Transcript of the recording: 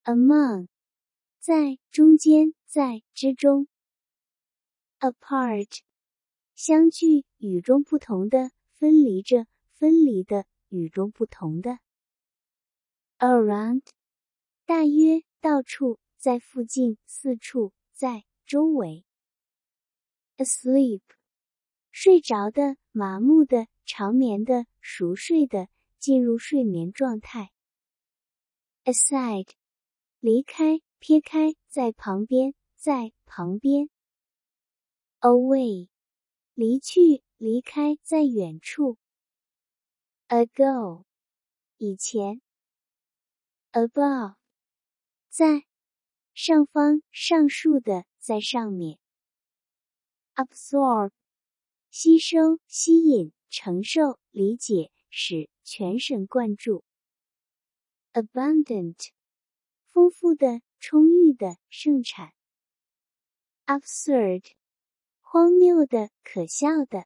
among 在，中间，在，之中。apart 相距，与众不同的，分离着，分离的，与众不同的。around 大约，到处，在附近，四处，在，周围。asleep 睡着的，麻木的，长眠的，熟睡的，进入睡眠状态。aside 离开，撇开，在旁边，在旁边。away 离去，离开，在远处。ago 以前。above 在，上方，上述的，在上面。absorb 吸收，吸引，承受，理解，使，全神贯注。abundant 丰富的，充裕的，盛产。absurd 荒谬的，可笑的。